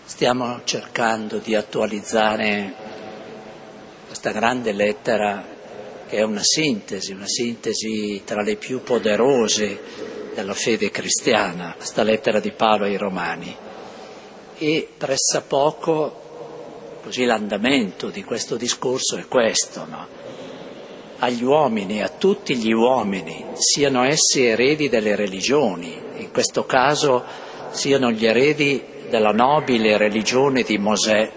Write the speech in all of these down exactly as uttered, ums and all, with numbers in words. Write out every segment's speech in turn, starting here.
Stiamo cercando di attualizzare questa grande lettera che è una sintesi, una sintesi tra le più poderose della fede cristiana, questa lettera di Paolo ai Romani. E pressappoco, così l'andamento di questo discorso è questo, no? Agli uomini, a tutti gli uomini, siano essi eredi delle religioni, in questo caso siano gli eredi della nobile religione di Mosè,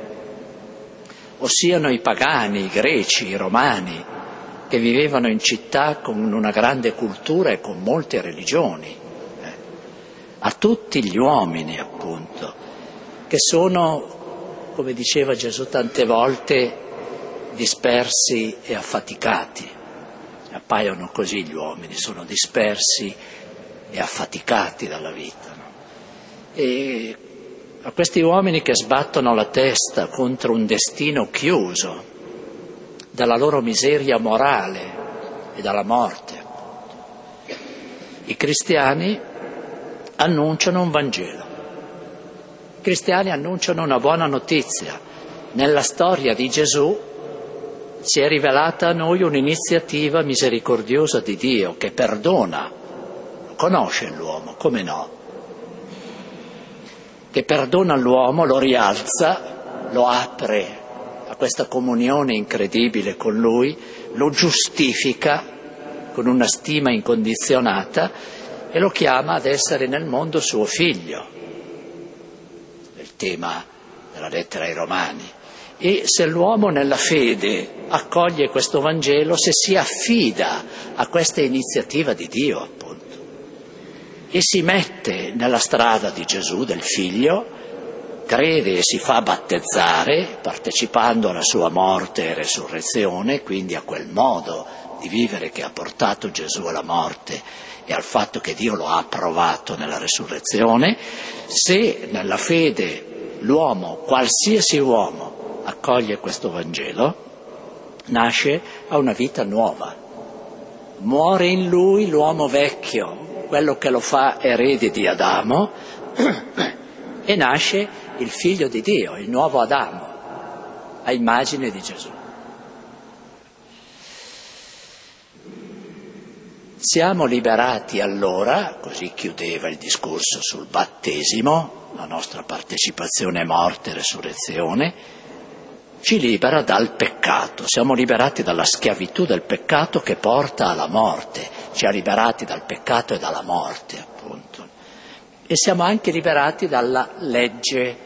o siano i pagani, i greci, i romani, che vivevano in città con una grande cultura e con molte religioni, eh. a tutti gli uomini appunto, che sono, come diceva Gesù tante volte, dispersi e affaticati. Appaiono così gli uomini, sono dispersi e affaticati dalla vita. No? E a questi uomini che sbattono la testa contro un destino chiuso, dalla loro miseria morale e dalla morte, i cristiani annunciano un Vangelo. I cristiani annunciano una buona notizia. Nella storia di Gesù si è rivelata a noi un'iniziativa misericordiosa di Dio che perdona, conosce l'uomo, come no? Che perdona l'uomo, lo rialza, lo apre a questa comunione incredibile con Lui, lo giustifica con una stima incondizionata e lo chiama ad essere nel mondo suo figlio. È il tema della lettera ai Romani. E se l'uomo nella fede accoglie questo Vangelo, se si affida a questa iniziativa di Dio, appunto, e si mette nella strada di Gesù, del Figlio, crede e si fa battezzare, partecipando alla sua morte e resurrezione, quindi a quel modo di vivere che ha portato Gesù alla morte e al fatto che Dio lo ha approvato nella resurrezione, se nella fede l'uomo, qualsiasi uomo, accoglie questo Vangelo, nasce a una vita nuova. Muore in lui l'uomo vecchio, quello che lo fa erede di Adamo, e nasce il figlio di Dio, il nuovo Adamo, a immagine di Gesù. Siamo liberati allora, così chiudeva il discorso sul battesimo, la nostra partecipazione a morte e resurrezione, ci libera dal peccato, siamo liberati dalla schiavitù del peccato che porta alla morte, ci ha liberati dal peccato e dalla morte, appunto. E siamo anche liberati dalla legge.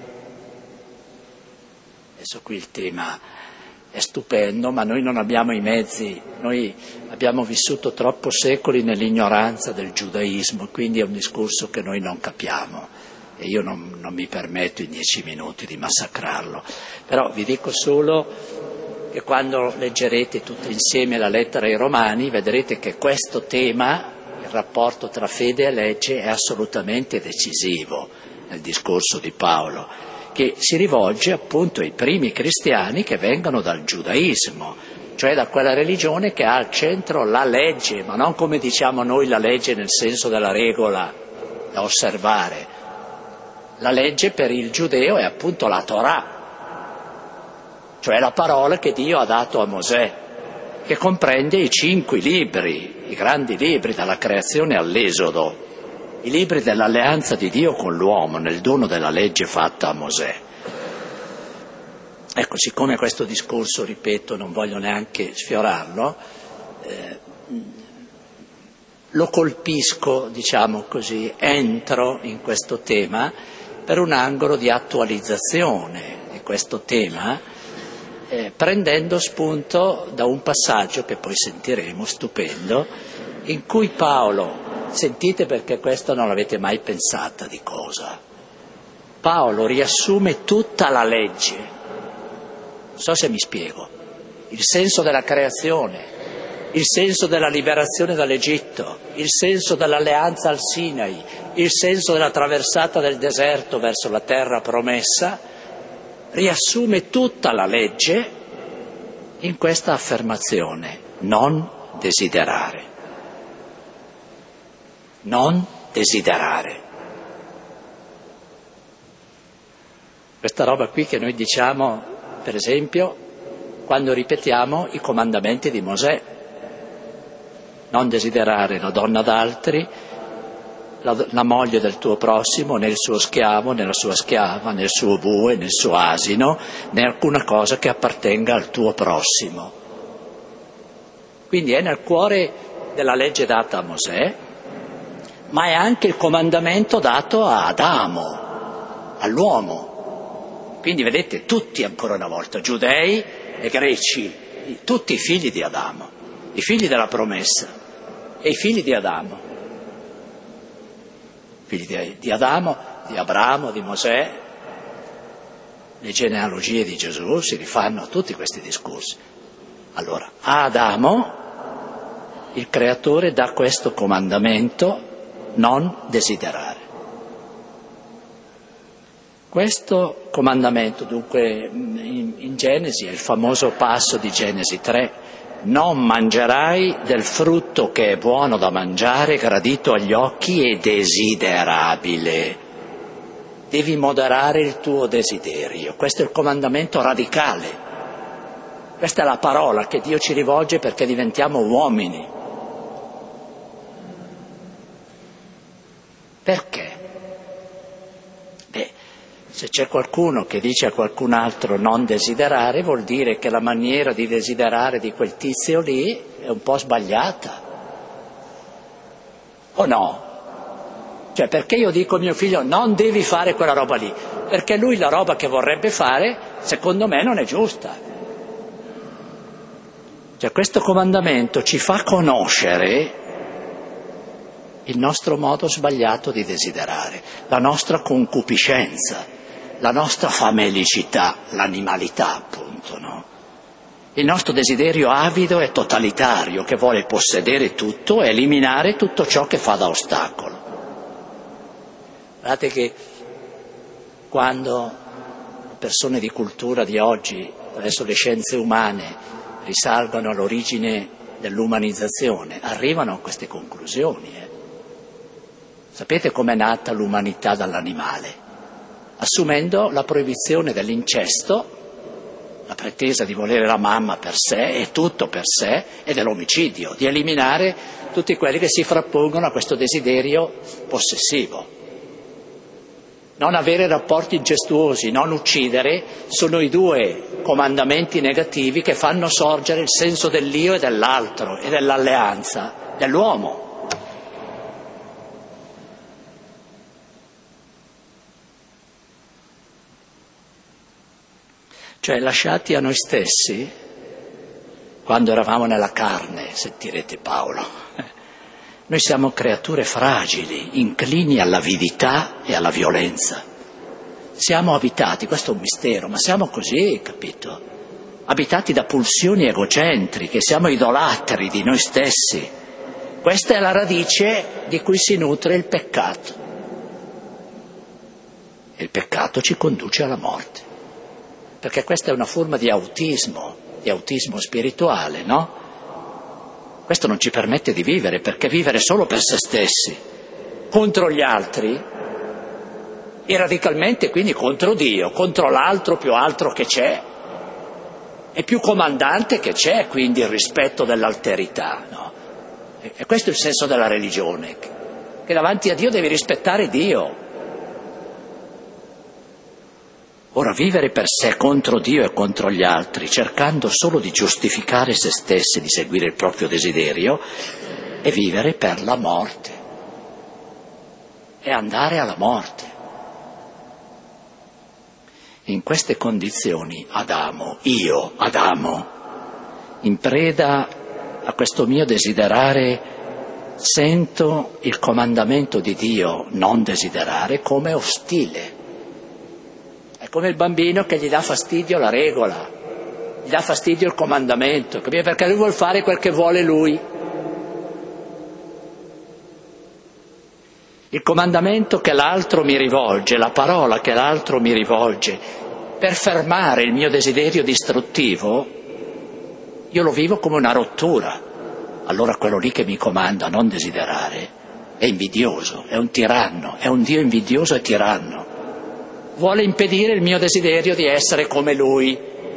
Adesso qui il tema è stupendo, ma noi non abbiamo i mezzi, noi abbiamo vissuto troppo secoli nell'ignoranza del giudaismo, quindi è un discorso che noi non capiamo. E io non, non mi permetto in dieci minuti di massacrarlo, però vi dico solo che quando leggerete tutti insieme la lettera ai Romani vedrete che questo tema, il rapporto tra fede e legge, è assolutamente decisivo nel discorso di Paolo, che si rivolge appunto ai primi cristiani che vengono dal giudaismo, cioè da quella religione che ha al centro la legge, ma non come diciamo noi la legge nel senso della regola da osservare. La legge per il giudeo è appunto la Torah, cioè la parola che Dio ha dato a Mosè, che comprende i cinque libri, i grandi libri dalla creazione all'Esodo, i libri dell'alleanza di Dio con l'uomo nel dono della legge fatta a Mosè. Ecco, siccome questo discorso, ripeto, non voglio neanche sfiorarlo, eh, lo colpisco, diciamo così, entro in questo tema per un angolo di attualizzazione di questo tema, eh, prendendo spunto da un passaggio che poi sentiremo, stupendo, in cui Paolo, sentite perché questo non l'avete mai pensata di cosa, Paolo riassume tutta la legge, non so se mi spiego, il senso della creazione, il senso della liberazione dall'Egitto, il senso dell'alleanza al Sinai, il senso della traversata del deserto verso la terra promessa, riassume tutta la legge in questa affermazione: non desiderare. Non desiderare. Questa roba qui che noi diciamo, per esempio, quando ripetiamo i comandamenti di Mosè. Non desiderare la donna d'altri, la, la moglie del tuo prossimo, né il suo schiavo, né la sua schiava, né il suo bue, né il suo asino, né alcuna cosa che appartenga al tuo prossimo. Quindi è nel cuore della legge data a Mosè, ma è anche il comandamento dato a Adamo, all'uomo. Quindi vedete, tutti ancora una volta, giudei e greci, tutti i figli di Adamo, i figli della promessa e i figli di Adamo, figli di, di Adamo, di Abramo, di Mosè. Le genealogie di Gesù si rifanno a tutti questi discorsi. Allora, a Adamo il Creatore dà questo comandamento: non desiderare. Questo comandamento, dunque, in, in Genesi è il famoso passo di Genesi tre: non mangerai del frutto che è buono da mangiare, gradito agli occhi e desiderabile. Devi moderare il tuo desiderio. Questo è il comandamento radicale. Questa è la parola che Dio ci rivolge perché diventiamo uomini. Perché? Beh, se c'è qualcuno che dice a qualcun altro non desiderare, vuol dire che la maniera di desiderare di quel tizio lì è un po' sbagliata. O no? Cioè, perché io dico a mio figlio non devi fare quella roba lì? Perché lui la roba che vorrebbe fare, secondo me, non è giusta. Cioè, questo comandamento ci fa conoscere il nostro modo sbagliato di desiderare, la nostra concupiscenza, la nostra famelicità, l'animalità appunto, no? Il nostro desiderio avido e totalitario che vuole possedere tutto e eliminare tutto ciò che fa da ostacolo. Guardate che quando persone di cultura di oggi, attraverso le scienze umane, risalgono all'origine dell'umanizzazione, arrivano a queste conclusioni. Eh. Sapete com'è nata l'umanità dall'animale? Assumendo la proibizione dell'incesto, la pretesa di volere la mamma per sé e tutto per sé, e dell'omicidio, di eliminare tutti quelli che si frappongono a questo desiderio possessivo. Non avere rapporti incestuosi, non uccidere, sono i due comandamenti negativi che fanno sorgere il senso dell'io e dell'altro e dell'alleanza dell'uomo. Cioè, lasciati a noi stessi, quando eravamo nella carne, sentirete Paolo, noi siamo creature fragili, inclini all'avidità e alla violenza. Siamo abitati, questo è un mistero, ma siamo così, capito? Abitati da pulsioni egocentriche, siamo idolatri di noi stessi. Questa è la radice di cui si nutre il peccato. E il peccato ci conduce alla morte. Perché questa è una forma di autismo, di autismo spirituale, no? Questo non ci permette di vivere, perché vivere solo per se stessi, contro gli altri, e radicalmente quindi contro Dio, contro l'altro più altro che c'è, e più comandante che c'è, quindi il rispetto dell'alterità, no? E questo è il senso della religione, che davanti a Dio devi rispettare Dio. Ora, vivere per sé contro Dio e contro gli altri, cercando solo di giustificare se stessi, di seguire il proprio desiderio, è vivere per la morte, è andare alla morte. In queste condizioni Adamo, io, Adamo, in preda a questo mio desiderare, sento il comandamento di Dio, non desiderare, come ostile. È come il bambino che gli dà fastidio la regola, gli dà fastidio il comandamento, perché lui vuol fare quel che vuole lui. Il comandamento che l'altro mi rivolge, la parola che l'altro mi rivolge, per fermare il mio desiderio distruttivo, io lo vivo come una rottura. Allora quello lì che mi comanda a non desiderare è invidioso, è un tiranno, è un Dio invidioso e tiranno. vuole impedire il mio desiderio di essere come lui.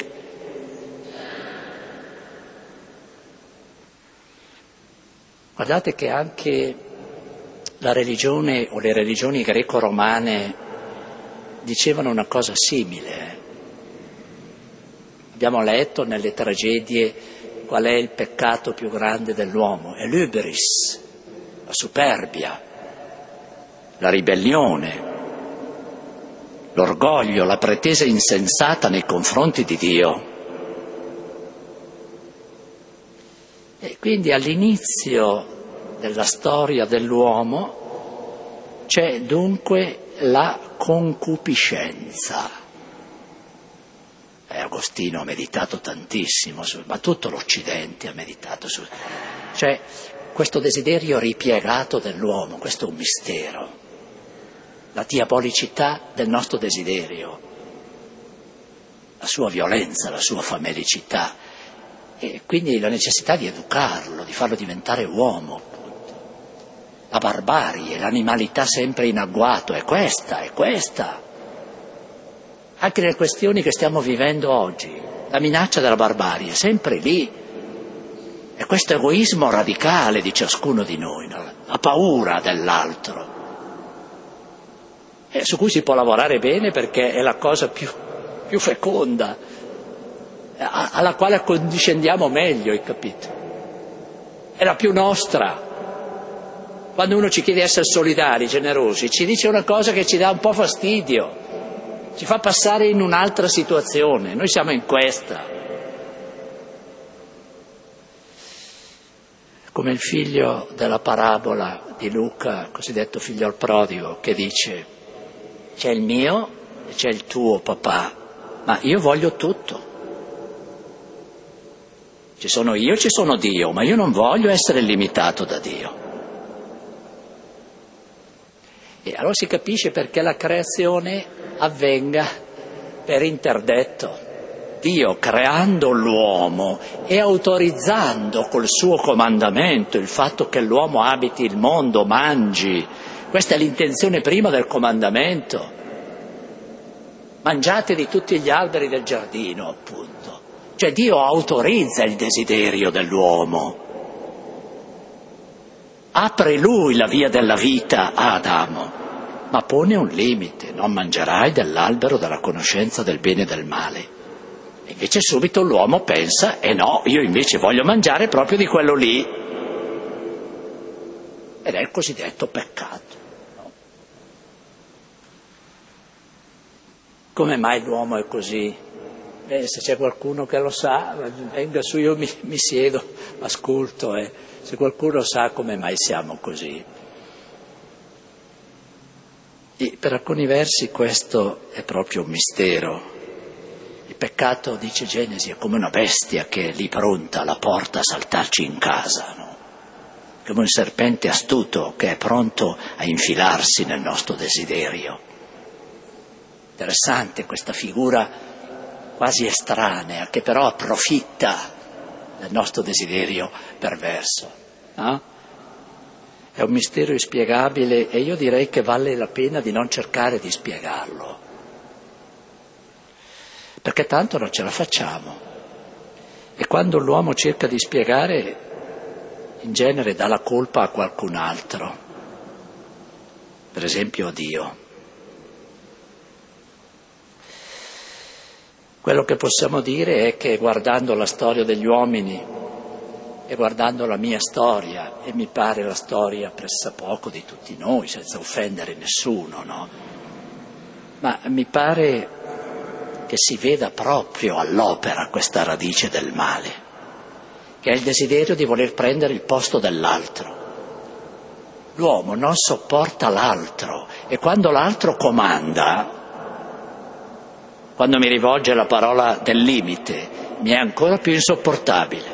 Guardate che anche la religione o le religioni greco-romane dicevano una cosa simile. Abbiamo letto nelle tragedie qual è il peccato più grande dell'uomo, è l'hybris, la superbia, la ribellione, l'orgoglio, la pretesa insensata nei confronti di Dio. E quindi all'inizio della storia dell'uomo c'è dunque la concupiscenza. E Agostino ha meditato tantissimo, su, ma tutto l'Occidente ha meditato su. Cioè questo desiderio ripiegato dell'uomo, questo è un mistero. La diabolicità del nostro desiderio, la sua violenza, la sua famelicità, e quindi la necessità di educarlo, di farlo diventare uomo. La barbarie, l'animalità sempre in agguato, è questa, è questa. Anche nelle questioni che stiamo vivendo oggi, la minaccia della barbarie è sempre lì. È questo egoismo radicale di ciascuno di noi, no? La paura dell'altro. E su cui si può lavorare bene perché è la cosa più, più feconda, alla quale accondiscendiamo meglio, hai capito? È la più nostra. Quando uno ci chiede di essere solidari, generosi, ci dice una cosa che ci dà un po' fastidio, ci fa passare in un'altra situazione. Noi siamo in questa. Come il figlio della parabola di Luca, cosiddetto figlio al prodigo, che dice: c'è il mio e c'è il tuo papà, ma io voglio tutto. Ci sono io, ci sono Dio, ma io non voglio essere limitato da Dio. E allora si capisce perché la creazione avvenga per interdetto. Dio, creando l'uomo e autorizzando col suo comandamento il fatto che l'uomo abiti il mondo, mangi. Questa è l'intenzione prima del comandamento. Mangiate di tutti gli alberi del giardino, appunto. Cioè Dio autorizza il desiderio dell'uomo. Apre lui la via della vita a Adamo, ma pone un limite: non mangerai dell'albero della conoscenza del bene e del male. E invece subito l'uomo pensa: eh no, io invece voglio mangiare proprio di quello lì. Ed è il cosiddetto peccato. No? Come mai l'uomo è così? Beh, se c'è qualcuno che lo sa, venga su, io mi, mi siedo, ascolto, e se qualcuno sa come mai siamo così. E per alcuni versi questo è proprio un mistero. Il peccato, dice Genesi, è come una bestia che è lì pronta alla porta a saltarci in casa, no? Come un serpente astuto che è pronto a infilarsi nel nostro desiderio. Interessante questa figura quasi estranea, che però approfitta del nostro desiderio perverso. No? È un mistero inspiegabile e io direi che vale la pena di non cercare di spiegarlo, perché tanto non ce la facciamo. E quando l'uomo cerca di spiegare, in genere dà la colpa a qualcun altro, per esempio a Dio. Quello che possiamo dire è che guardando la storia degli uomini e guardando la mia storia, e mi pare la storia pressappoco di tutti noi, senza offendere nessuno, no? Ma mi pare che si veda proprio all'opera questa radice del male, che è il desiderio di voler prendere il posto dell'altro. L'uomo non sopporta l'altro e quando l'altro comanda, quando mi rivolge la parola del limite, mi è ancora più insopportabile.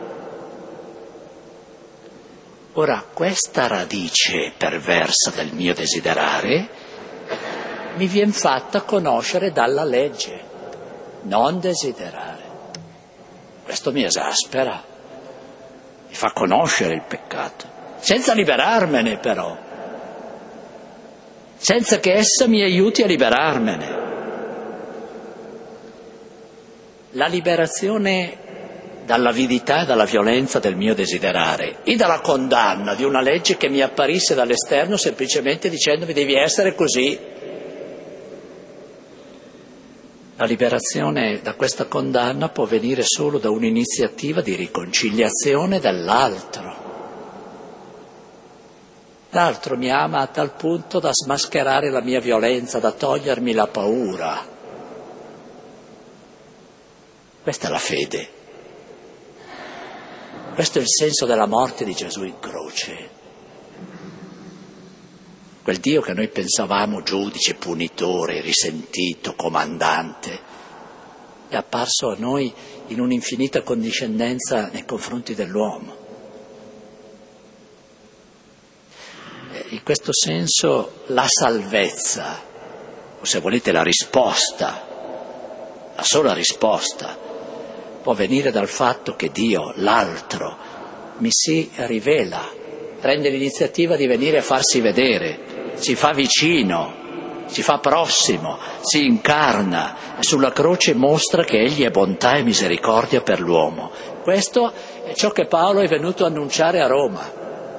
Ora, questa radice perversa del mio desiderare mi viene fatta conoscere dalla legge, non desiderare. Questo mi esaspera, mi fa conoscere il peccato, senza liberarmene però, senza che essa mi aiuti a liberarmene. la liberazione dall'avidità e dalla violenza del mio desiderare e dalla condanna di una legge che mi apparisse dall'esterno semplicemente dicendomi devi essere così. La liberazione da questa condanna può venire solo da un'iniziativa di riconciliazione dell'altro. L'altro mi ama a tal punto da smascherare la mia violenza, da togliermi la paura. Questa è la fede. Questo è il senso della morte di Gesù in croce. Quel Dio che noi pensavamo giudice, punitore, risentito, comandante, è apparso a noi in un'infinita condiscendenza nei confronti dell'uomo. In questo senso la salvezza, o se volete la risposta, la sola risposta, può venire dal fatto che Dio, l'altro, mi si rivela, prende l'iniziativa di venire a farsi vedere, si fa vicino, si fa prossimo, si incarna e sulla croce mostra che Egli è bontà e misericordia per l'uomo. Questo è ciò che Paolo è venuto a annunciare a Roma.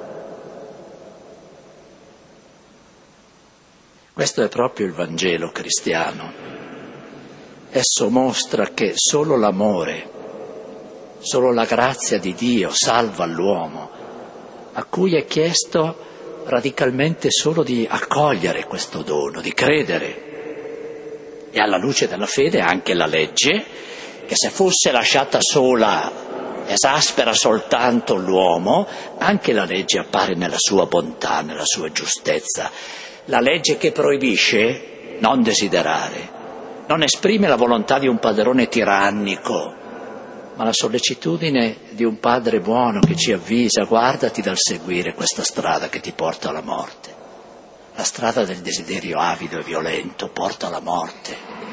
Questo è proprio il Vangelo cristiano. Esso mostra che solo l'amore, solo la grazia di Dio salva l'uomo, a cui è chiesto radicalmente solo di accogliere questo dono, di credere. E alla luce della fede anche la legge, che se fosse lasciata sola esaspera soltanto l'uomo, anche la legge appare nella sua bontà, nella sua giustezza. La legge che proibisce non desiderare, non esprime la volontà di un padrone tirannico, ma la sollecitudine di un padre buono che ci avvisa: guardati dal seguire questa strada che ti porta alla morte. La strada del desiderio avido e violento porta alla morte.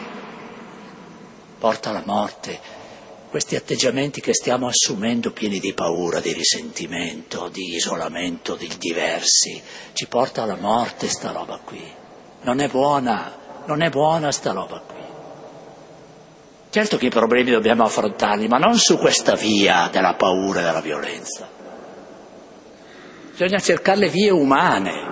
Porta alla morte. Questi atteggiamenti che stiamo assumendo pieni di paura, di risentimento, di isolamento, di diversi, ci porta alla morte sta roba qui. Non è buona, non è buona sta roba qui. Certo che i problemi dobbiamo affrontarli, ma non su questa via della paura e della violenza. Bisogna cercare le vie umane.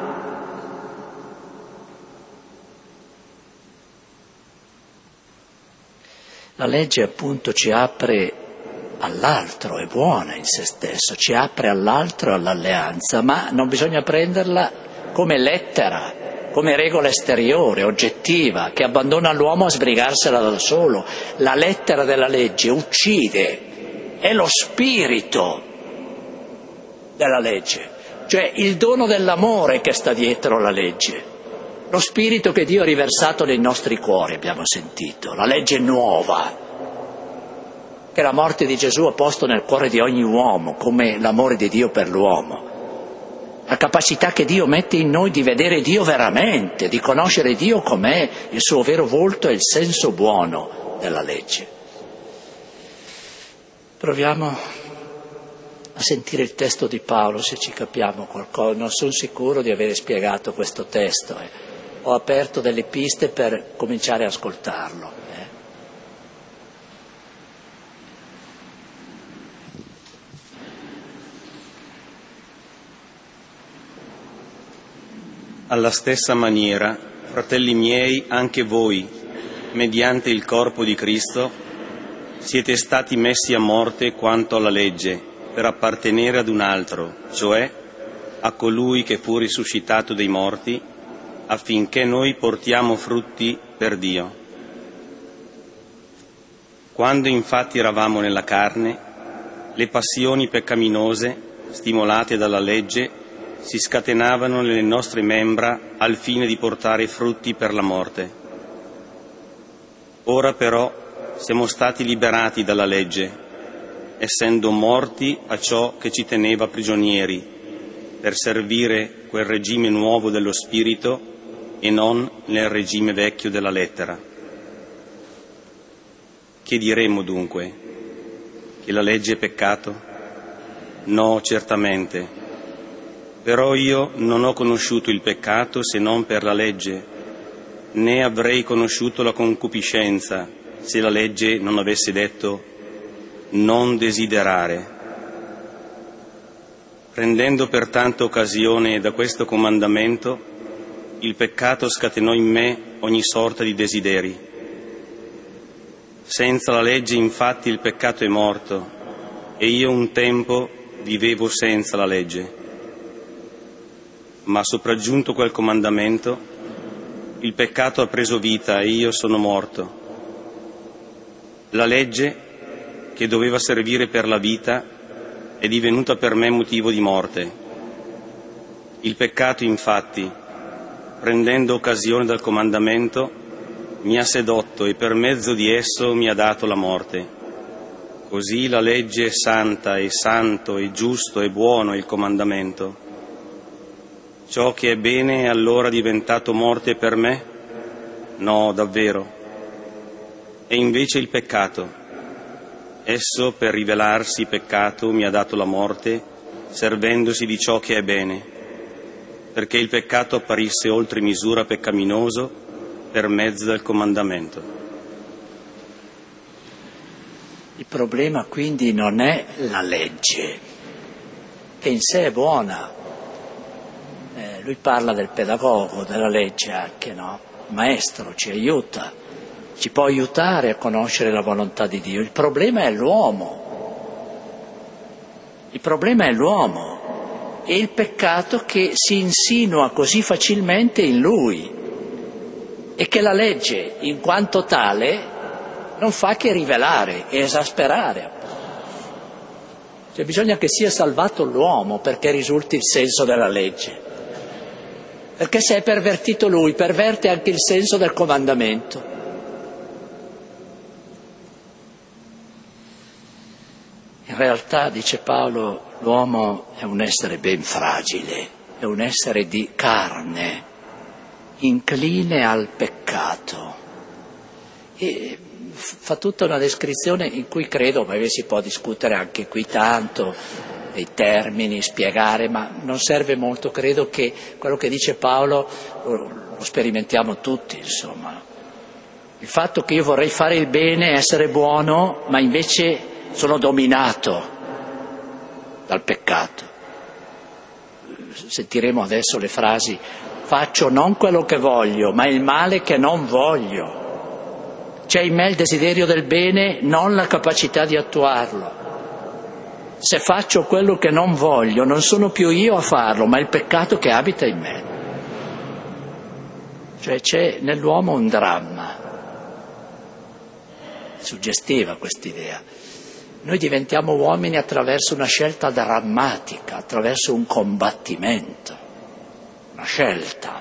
La legge appunto ci apre all'altro, è buona in se stesso, ci apre all'altro e all'alleanza, ma non bisogna prenderla come lettera, come regola esteriore, oggettiva, che abbandona l'uomo a sbrigarsela da solo. La lettera della legge uccide, è lo spirito della legge, cioè il dono dell'amore che sta dietro la legge, lo spirito che Dio ha riversato nei nostri cuori, abbiamo sentito, la legge nuova, che la morte di Gesù ha posto nel cuore di ogni uomo, come l'amore di Dio per l'uomo. La capacità che Dio mette in noi di vedere Dio veramente, di conoscere Dio com'è, il suo vero volto e il senso buono della legge. Proviamo a sentire il testo di Paolo, se ci capiamo qualcosa. Non sono sicuro di aver spiegato questo testo. Eh. Ho aperto delle piste per cominciare a ascoltarlo. Eh. Alla stessa maniera, fratelli miei, anche voi, mediante il corpo di Cristo, siete stati messi a morte quanto alla legge, per appartenere ad un altro, cioè a colui che fu risuscitato dai morti, affinché noi portiamo frutti per Dio. Quando infatti eravamo nella carne, le passioni peccaminose, stimolate dalla legge, si scatenavano nelle nostre membra al fine di portare frutti per la morte. Ora però siamo stati liberati dalla legge, essendo morti a ciò che ci teneva prigionieri, per servire quel regime nuovo dello spirito e non nel regime vecchio della lettera. Che diremmo dunque? Che la legge è peccato? No, certamente. Però io non ho conosciuto il peccato se non per la legge, né avrei conosciuto la concupiscenza se la legge non avesse detto non desiderare. Prendendo pertanto occasione da questo comandamento, il peccato scatenò in me ogni sorta di desideri. Senza la legge, infatti, il peccato è morto, e io un tempo vivevo senza la legge. Ma sopraggiunto quel comandamento, il peccato ha preso vita e io sono morto. La legge, che doveva servire per la vita, è divenuta per me motivo di morte. Il peccato, infatti, prendendo occasione dal comandamento, mi ha sedotto e per mezzo di esso mi ha dato la morte. Così la legge è santa, è santo, è giusto, è buono il comandamento. Ciò che è bene è allora diventato morte per me? No, davvero. E invece il peccato. Esso, per rivelarsi peccato, mi ha dato la morte, servendosi di ciò che è bene, perché il peccato apparisse oltre misura peccaminoso per mezzo del comandamento. Il problema quindi non è la legge, che in sé è buona. Eh, lui parla del pedagogo, della legge anche, no? Il maestro ci aiuta, ci può aiutare a conoscere la volontà di Dio. Il problema è l'uomo. Il problema è l'uomo e il peccato che si insinua così facilmente in lui e che la legge, in quanto tale, non fa che rivelare e esasperare. Cioè bisogna che sia salvato l'uomo perché risulti il senso della legge. Perché se è pervertito lui, perverte anche il senso del comandamento. In realtà, dice Paolo, l'uomo è un essere ben fragile, è un essere di carne, incline al peccato. E fa tutta una descrizione in cui credo, ma si può discutere anche qui tanto, dei termini, spiegare, ma non serve molto. Credo che quello che dice Paolo lo, lo sperimentiamo tutti, insomma. Il fatto che io vorrei fare il bene, essere buono, ma invece sono dominato dal peccato. Sentiremo adesso le frasi: faccio non quello che voglio, ma il male che non voglio. C'è in me il desiderio del bene, non la capacità di attuarlo. Se faccio quello che non voglio, non sono più io a farlo, ma il peccato che abita in me. Cioè c'è nell'uomo un dramma. Suggestiva quest'idea. Noi diventiamo uomini attraverso una scelta drammatica, attraverso un combattimento, una scelta.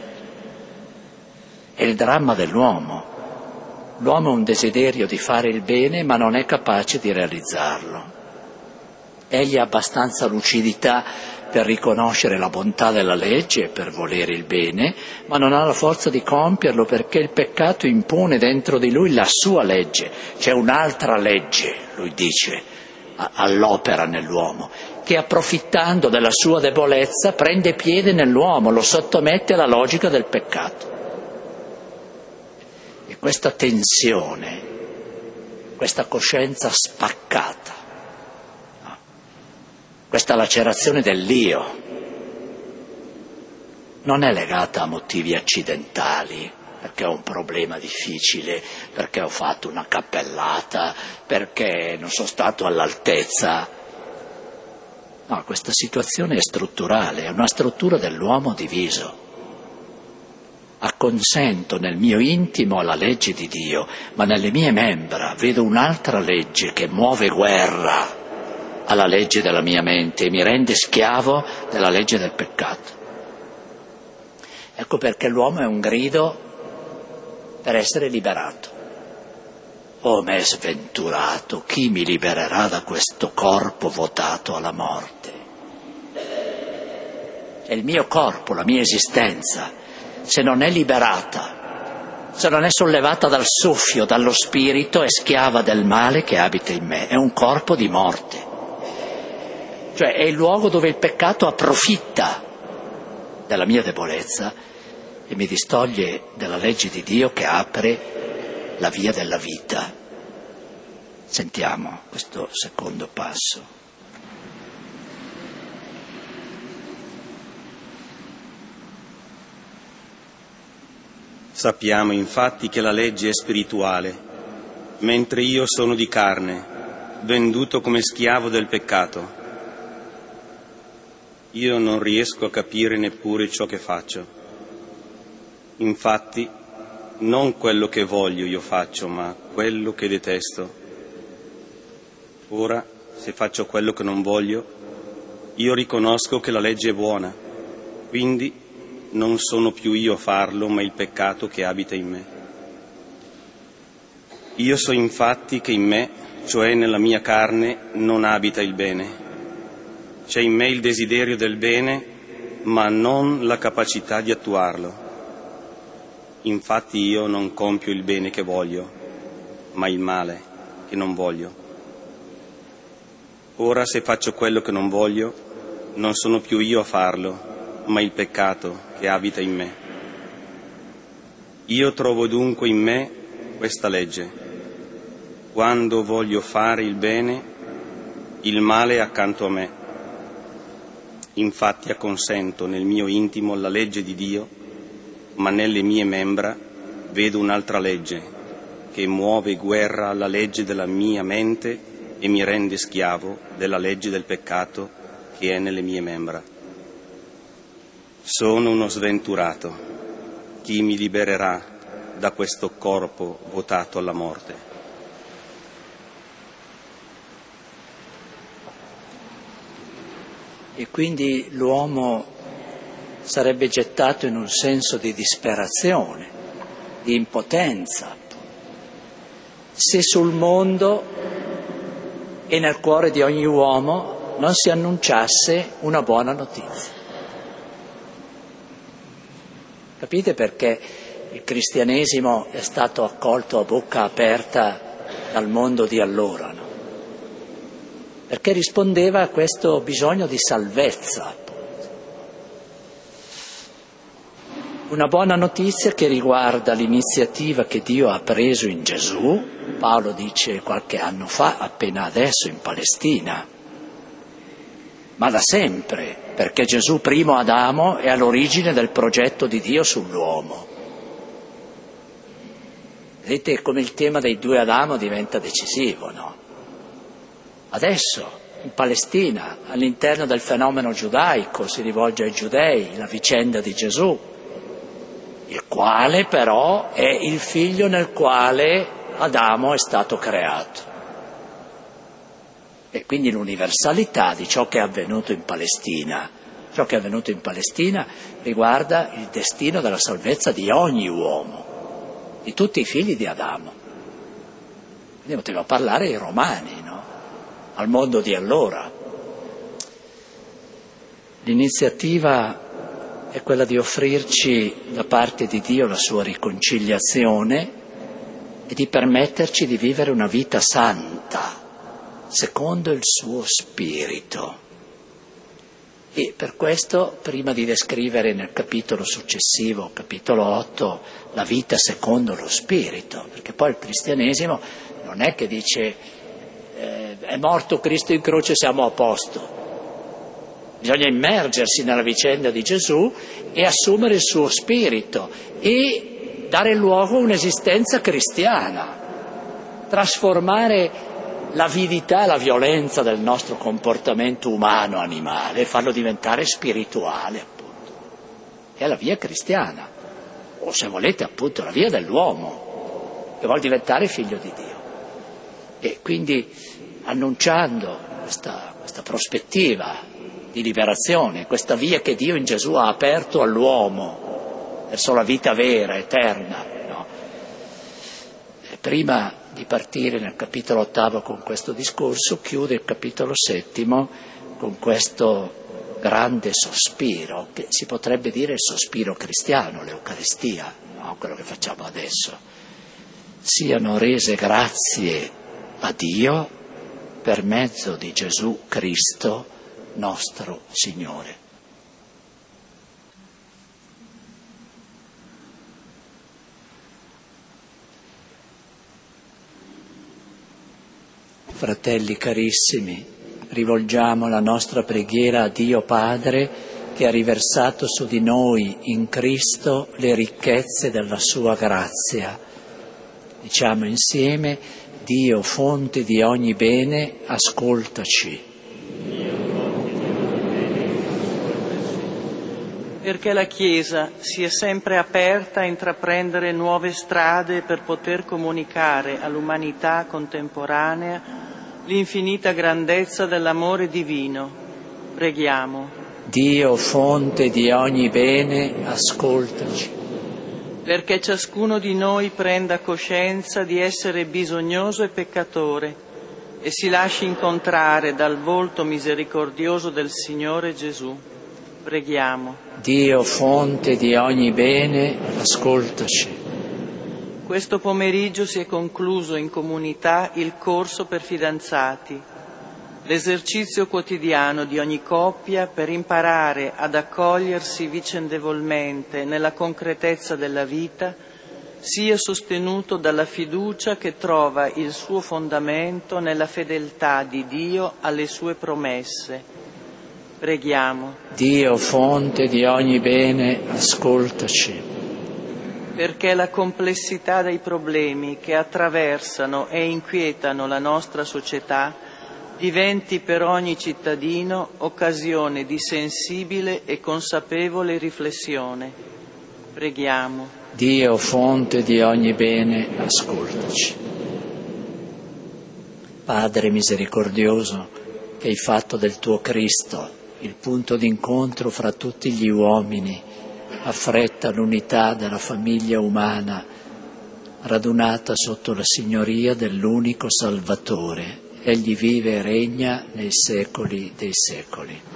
È il dramma dell'uomo. L'uomo ha un desiderio di fare il bene, ma non è capace di realizzarlo. Egli ha abbastanza lucidità per riconoscere la bontà della legge e per volere il bene, ma non ha la forza di compierlo perché il peccato impone dentro di lui la sua legge. C'è un'altra legge, lui dice, all'opera nell'uomo, che approfittando della sua debolezza prende piede nell'uomo, lo sottomette alla logica del peccato. E questa tensione, questa coscienza spaccata, questa lacerazione dell'io non è legata a motivi accidentali, perché ho un problema difficile, perché ho fatto una cappellata, perché non sono stato all'altezza. No, questa situazione è strutturale, è una struttura dell'uomo diviso. Acconsento nel mio intimo alla legge di Dio, ma nelle mie membra vedo un'altra legge che muove guerra alla legge della mia mente e mi rende schiavo della legge del peccato. Ecco perché l'uomo è un grido per essere liberato. Oh me sventurato, chi mi libererà da questo corpo votato alla morte? È il mio corpo, la mia esistenza, se non è liberata, se non è sollevata dal soffio, dallo spirito, è schiava del male che abita in me, è un corpo di morte. Cioè è il luogo dove il peccato approfitta della mia debolezza e mi distoglie dalla legge di Dio che apre la via della vita. Sentiamo questo secondo passo. Sappiamo infatti che la legge è spirituale, mentre io sono di carne, venduto come schiavo del peccato. Io non riesco a capire neppure ciò che faccio. Infatti, non quello che voglio io faccio, ma quello che detesto. Ora, se faccio quello che non voglio, io riconosco che la legge è buona, quindi non sono più io a farlo, ma il peccato che abita in me. Io so infatti che in me, cioè nella mia carne, non abita il bene. C'è in me il desiderio del bene, ma non la capacità di attuarlo. Infatti io non compio il bene che voglio, ma il male che non voglio. Ora se faccio quello che non voglio, non sono più io a farlo, ma il peccato che abita in me. Io trovo dunque in me questa legge. Quando voglio fare il bene, il male è accanto a me. Infatti acconsento nel mio intimo la legge di Dio, ma nelle mie membra vedo un'altra legge che muove guerra alla legge della mia mente e mi rende schiavo della legge del peccato che è nelle mie membra. Sono uno sventurato. Chi mi libererà da questo corpo votato alla morte? E quindi l'uomo sarebbe gettato in un senso di disperazione, di impotenza, se sul mondo e nel cuore di ogni uomo non si annunciasse una buona notizia. Capite perché il cristianesimo è stato accolto a bocca aperta dal mondo di allora, no? Perché rispondeva a questo bisogno di salvezza. Una buona notizia che riguarda l'iniziativa che Dio ha preso in Gesù, Paolo dice qualche anno fa, appena adesso in Palestina, ma da sempre, perché Gesù, primo Adamo, è all'origine del progetto di Dio sull'uomo. Vedete come il tema dei due Adamo diventa decisivo, no? Adesso, in Palestina, all'interno del fenomeno giudaico, si rivolge ai giudei la vicenda di Gesù, il quale però è il figlio nel quale Adamo è stato creato. E quindi l'universalità di ciò che è avvenuto in Palestina. Ciò che è avvenuto in Palestina riguarda il destino della salvezza di ogni uomo, di tutti i figli di Adamo. Quindi poteva parlare ai romani, no? Al mondo di allora. L'iniziativa è quella di offrirci da parte di Dio la sua riconciliazione e di permetterci di vivere una vita santa, secondo il suo spirito. E per questo, prima di descrivere nel capitolo successivo, capitolo otto, la vita secondo lo spirito, perché poi il cristianesimo non è che dice eh, è morto Cristo in croce, siamo a posto. Bisogna immergersi nella vicenda di Gesù e assumere il suo spirito e dare luogo a un'esistenza cristiana, trasformare l'avidità e la violenza del nostro comportamento umano, animale, e farlo diventare spirituale, appunto. È la via cristiana, o se volete appunto la via dell'uomo, che vuol diventare figlio di Dio. E quindi annunciando questa, questa prospettiva di liberazione, questa via che Dio in Gesù ha aperto all'uomo verso la vita vera, eterna, no? E prima di partire nel capitolo ottavo con questo discorso, chiude il capitolo settimo con questo grande sospiro, che si potrebbe dire il sospiro cristiano, l'Eucaristia, no? Quello che facciamo adesso. Siano rese grazie a Dio per mezzo di Gesù Cristo, nostro Signore. fratelli carissimi, rivolgiamo la nostra preghiera a Dio Padre che ha riversato su di noi in Cristo le ricchezze della sua grazia. Diciamo insieme: Dio, fonte di ogni bene, ascoltaci. Perché la Chiesa sia sempre aperta a intraprendere nuove strade per poter comunicare all'umanità contemporanea l'infinita grandezza dell'amore divino. Preghiamo. Dio, fonte di ogni bene, ascoltaci. Perché ciascuno di noi prenda coscienza di essere bisognoso e peccatore e si lasci incontrare dal volto misericordioso del Signore Gesù. Preghiamo. Dio, fonte di ogni bene, ascoltaci. Questo pomeriggio si è concluso in comunità il corso per fidanzati, l'esercizio quotidiano di ogni coppia per imparare ad accogliersi vicendevolmente nella concretezza della vita, sia sostenuto dalla fiducia che trova il suo fondamento nella fedeltà di Dio alle sue promesse. Preghiamo. Dio, fonte di ogni bene, ascoltaci. Perché la complessità dei problemi che attraversano e inquietano la nostra società diventi per ogni cittadino occasione di sensibile e consapevole riflessione. Preghiamo. Dio, fonte di ogni bene, ascoltaci. Padre misericordioso, che hai fatto del tuo Cristo il punto d'incontro fra tutti gli uomini, affretta l'unità della famiglia umana, radunata sotto la signoria dell'unico Salvatore. Egli vive e regna nei secoli dei secoli.